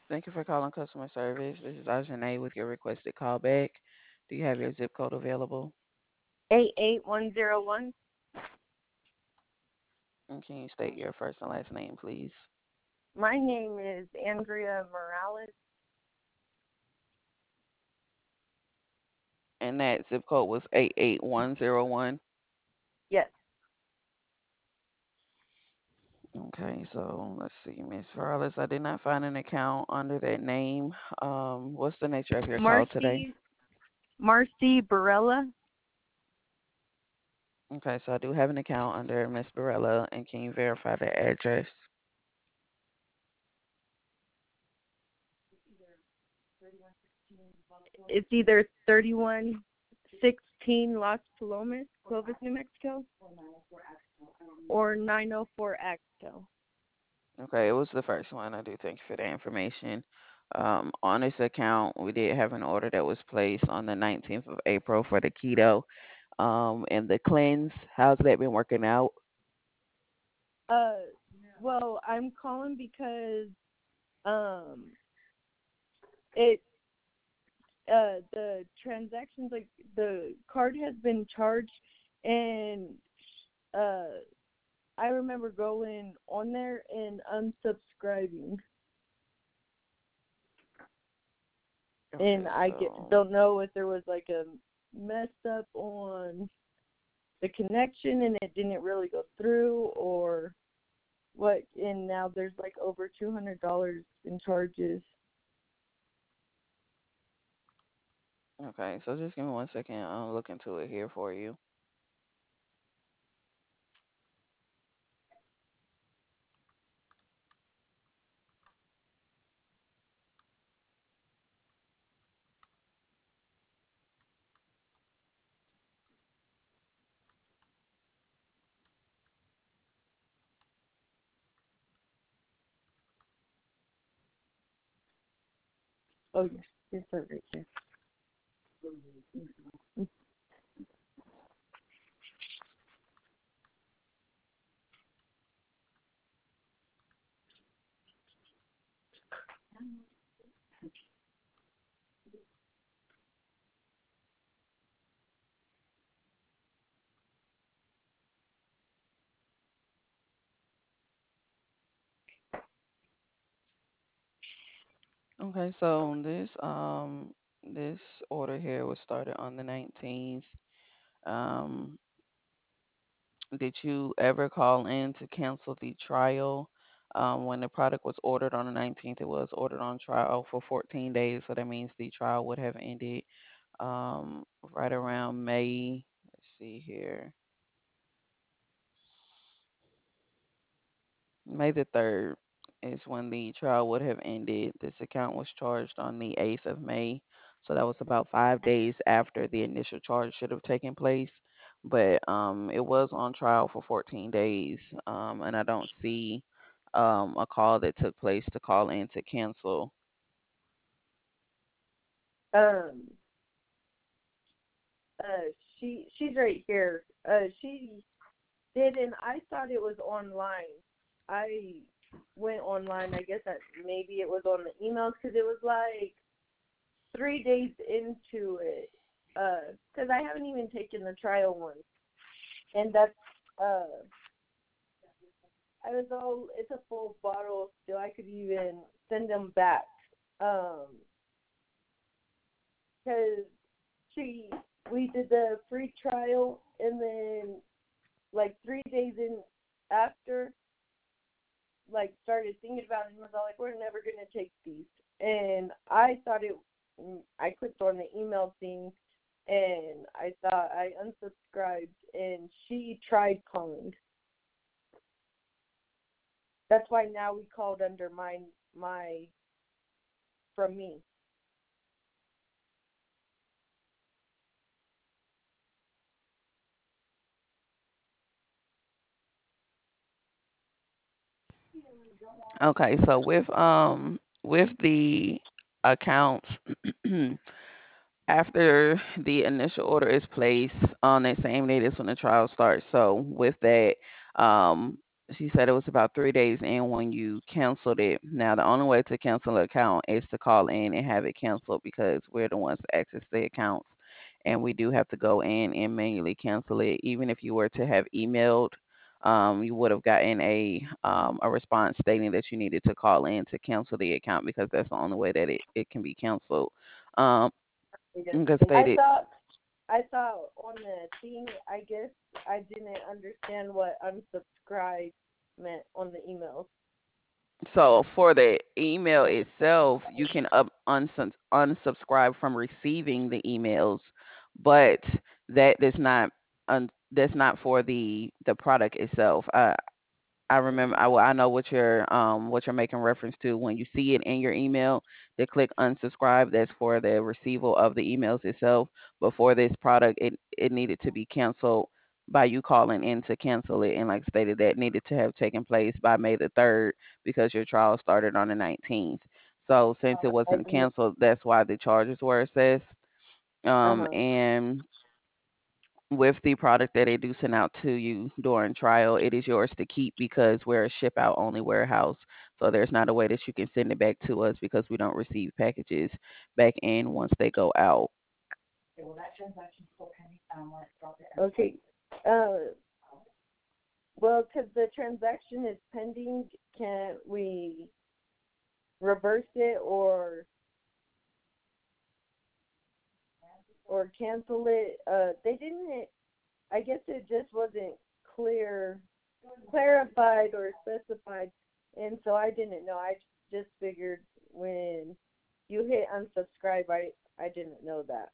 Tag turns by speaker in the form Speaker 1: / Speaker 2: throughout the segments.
Speaker 1: Thank you for calling customer service. This is Ajane with your requested call back. Do you have your zip code available?
Speaker 2: 88101.
Speaker 1: And can you state your first and last name, please?
Speaker 2: My name is Andrea Morales.
Speaker 1: And that zip code was 88101.
Speaker 2: Yes.
Speaker 1: Okay, so let's see, Miss Farless. I did not find an account under that name. What's the nature of your call today?
Speaker 2: Marcy Barella.
Speaker 1: Okay, so I do have an account under Miss Barella, and can you verify the address?
Speaker 2: It's either 3116 Las Palomas, Clovis, New Mexico, or 904 Axtell.
Speaker 1: Okay, it was the first one. I do thank you for the information. On this account, we did have an order that was placed on the 19th of April for the keto and the cleanse. How's that been working out?
Speaker 2: Uh, well, I'm calling because um, it the transactions, like the card has been charged, and uh I remember going on there and unsubscribing, and
Speaker 1: Okay,
Speaker 2: I
Speaker 1: so
Speaker 2: don't know if there was like a mess up on the connection and it didn't really go through, or what. And now there's like over $200 in charges.
Speaker 1: okay, so just give me 1 second. I'll look into it here for you.
Speaker 2: Oh yes, it's right there.
Speaker 1: Okay, so this order here was started on the 19th. Um, did you ever call in to cancel the trial? When the product was ordered on the 19th, it was ordered on trial for 14 days, so that means the trial would have ended right around May. Let's see here. May the 3rd is when the trial would have ended. This account was charged on the 8th of May. So that was about 5 days after the initial charge should have taken place. But it was on trial for 14 days. And I don't see a call that took place to call in to cancel.
Speaker 2: Um, she's right here. She did, and I thought it was online. I went online. I guess that maybe it was on the emails, because it was like 3 days into it. Because I haven't even taken the trial one, and that's uh, I was all, it's a full bottle still. I could even send them back. Because she we did the free trial, and then like 3 days in after, like, started thinking about it and was all like, we're never gonna take these. And I thought it. I clicked on the email thing, and I thought I unsubscribed, and she tried calling. That's why now we called under my from me.
Speaker 1: Okay, so with the accounts after the initial order is placed on that same day, that's when the trial starts. So with that, um, She said it was about 3 days in when you canceled it. Now, the only way to cancel an account is to call in and have it canceled because we're the ones that access the accounts. And we do have to go in and manually cancel it. Even if you were to have emailed, you would have gotten a response stating that you needed to call in to cancel the account because that's the only way that it can be canceled. Um, because
Speaker 2: I
Speaker 1: stated.
Speaker 2: thought I thought on the thing, I guess I didn't understand what unsubscribe meant on the emails.
Speaker 1: So for the email itself, you can unsubscribe from receiving the emails, but that's not for the product itself. I remember. I know what you're making reference to when you see it in your email. To click unsubscribe. That's for the receival of the emails itself. But for this product, it needed to be canceled by you calling in to cancel it. And like stated, that needed to have taken place by May 3rd because your trial started on the 19th. So since it
Speaker 2: I
Speaker 1: wasn't
Speaker 2: didn't.
Speaker 1: canceled, that's why the charges were assessed.
Speaker 2: Uh-huh.
Speaker 1: And with the product that they do send out to you during trial, it is yours to keep because we're a ship out only warehouse. So there's not a way that you can send it back to us because we don't receive packages back in once they go out.
Speaker 2: Okay. Uh, well, because the transaction is pending, can't we reverse it or cancel it? They didn't. I guess it just wasn't clarified or specified, and so I didn't know. I just figured when you hit unsubscribe, I didn't know that.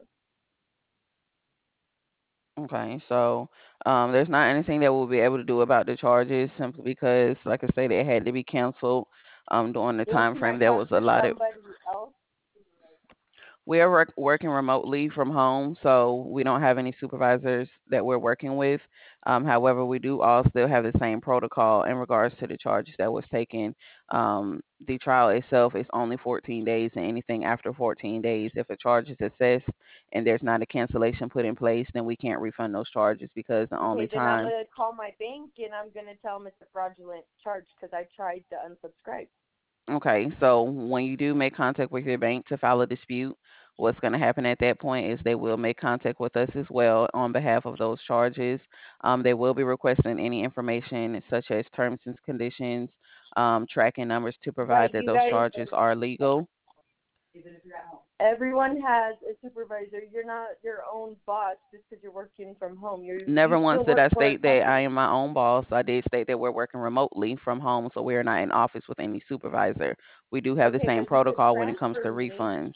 Speaker 1: Okay, so there's not anything that we'll be able to do about the charges simply because, like I said, it had to be canceled during the
Speaker 2: Well,
Speaker 1: time
Speaker 2: can I
Speaker 1: frame that
Speaker 2: talk
Speaker 1: was
Speaker 2: to
Speaker 1: allotted.
Speaker 2: somebody else?
Speaker 1: We are working remotely from home, so we don't have any supervisors that we're working with. However, we do all still have the same protocol in regards to the charges that was taken. The trial itself is only 14 days, and anything after 14 days, if a charge is assessed and there's not a cancellation put in place, then we can't refund those charges because the only
Speaker 2: Okay, then I'm
Speaker 1: time.
Speaker 2: gonna call my bank and I'm gonna tell them it's a fraudulent charge because I tried to unsubscribe.
Speaker 1: Okay, so when you do make contact with your bank to file a dispute, what's going to happen at that point is they will make contact with us as well on behalf of those charges. They will be requesting any information such as terms and conditions, tracking numbers to provide
Speaker 2: Like
Speaker 1: that
Speaker 2: you
Speaker 1: those
Speaker 2: guys,
Speaker 1: charges are legal.
Speaker 2: everyone has a supervisor. You're not your own boss just because you're working from home. You
Speaker 1: Never once
Speaker 2: still
Speaker 1: did
Speaker 2: work
Speaker 1: I
Speaker 2: for a
Speaker 1: state that I
Speaker 2: company.
Speaker 1: am my own boss. I did state that we're working remotely from home, so we're not in office with any supervisor. We do have the
Speaker 2: Okay,
Speaker 1: same
Speaker 2: but you could
Speaker 1: protocol when it comes to
Speaker 2: transfer me.
Speaker 1: refunds.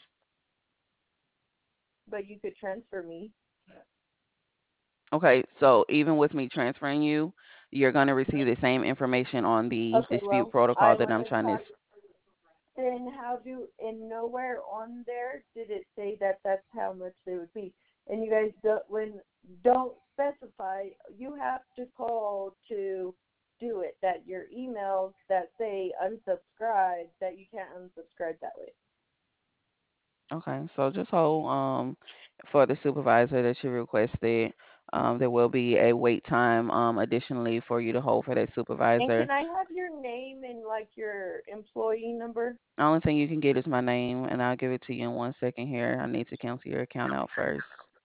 Speaker 2: But you could transfer me.
Speaker 1: Okay, so even with me transferring you, you're going to receive the same information on the
Speaker 2: Okay,
Speaker 1: dispute
Speaker 2: well,
Speaker 1: protocol
Speaker 2: I
Speaker 1: that
Speaker 2: want
Speaker 1: I'm
Speaker 2: to
Speaker 1: trying to.
Speaker 2: talk. Then how do and nowhere on there did it say that that's how much they would be. And you guys don't specify. You have to call to do it. That your emails that say unsubscribe that you can't unsubscribe that way.
Speaker 1: Okay, so just hold for the supervisor that you requested. There will be a wait time additionally for you to hold for that
Speaker 2: And
Speaker 1: supervisor.
Speaker 2: can I have your name and like your employee number?
Speaker 1: Only thing you can get is my name, and I'll give it to you in 1 second here. I need to cancel your account out first.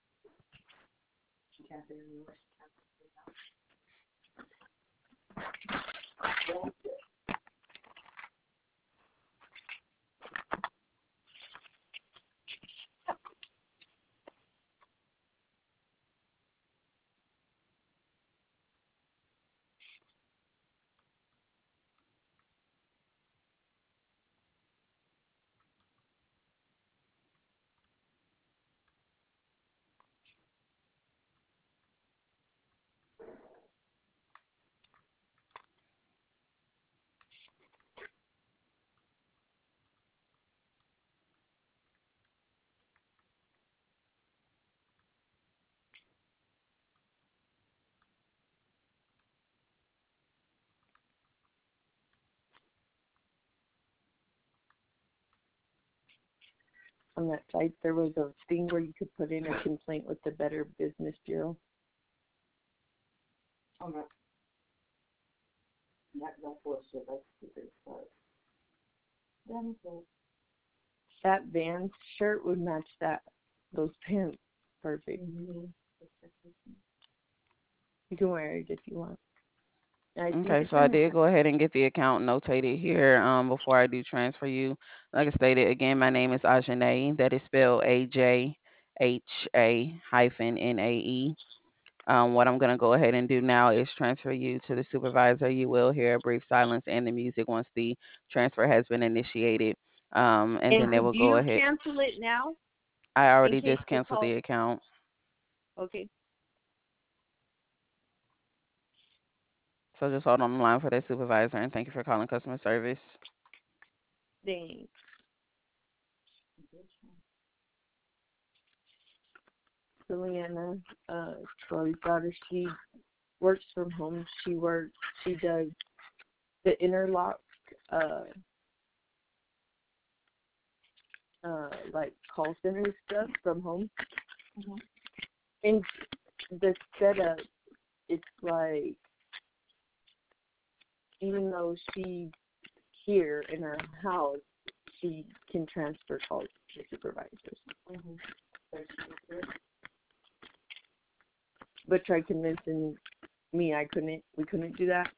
Speaker 2: On that site, there was a thing where you could put in a complaint with the Better Business Bureau. That Vans shirt would match those pants perfect. You can wear it if you want. I think
Speaker 1: Okay,
Speaker 2: it's
Speaker 1: so I
Speaker 2: in
Speaker 1: did
Speaker 2: there.
Speaker 1: go ahead and get the account notated here before I do transfer you. Like I stated, again, my name is Ajane. That is spelled AJHA-NAE. What I'm going to go ahead and do now is transfer you to the supervisor. You will hear a brief silence and the music once the transfer has been initiated. And
Speaker 2: And
Speaker 1: then they
Speaker 2: could
Speaker 1: will go
Speaker 2: you
Speaker 1: ahead.
Speaker 2: cancel it now
Speaker 1: I
Speaker 2: in
Speaker 1: already
Speaker 2: case
Speaker 1: just
Speaker 2: the
Speaker 1: canceled
Speaker 2: call?
Speaker 1: the account.
Speaker 2: Okay.
Speaker 1: So just hold on the line for that supervisor and thank you for calling customer service.
Speaker 2: Thanks. Juliana, Chloe's daughter, she works from home. She does the interlock, uh, like call center stuff from home. And the setup, it's like, even though she's here in her house, she can transfer calls to supervisors. But tried convincing me we couldn't do that.